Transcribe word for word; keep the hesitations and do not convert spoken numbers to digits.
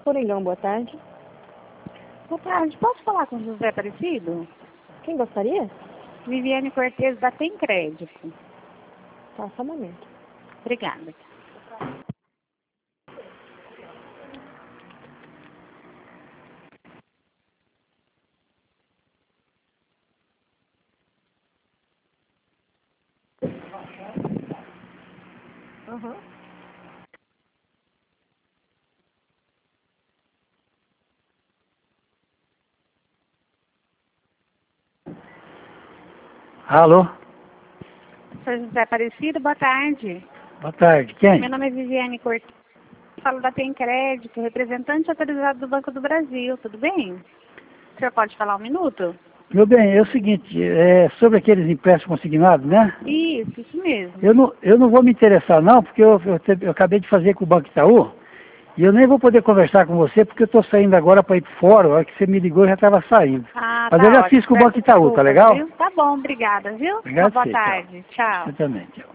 Coringão, boa tarde. Boa tarde, posso falar com o José Aparecido? Quem gostaria? Viviane Cortez, da Tem Crédito. Tá, só um momento. Obrigada. Uhum. Alô? Sou José Aparecido, boa tarde. Boa tarde. Quem? Meu nome é Viviane Cortez, falo da Tem Crédito, representante autorizado do Banco do Brasil, tudo bem? O senhor pode falar um minuto? Meu bem, é o seguinte, é sobre aqueles empréstimos consignados, né? Isso, isso mesmo. Eu não, eu não vou me interessar não, porque eu, eu, te- eu acabei de fazer com o Banco Itaú, e eu nem vou poder conversar com você, porque eu estou saindo agora para ir para fora, a hora que você me ligou eu já estava saindo. Ah, Mas tá eu já ótimo. fiz com o Banco Peço Itaú, tá desculpas, legal? viu? Tá bom, obrigada, viu? Obrigado Uma boa a você, tchau. tarde, tchau. Você também, tchau.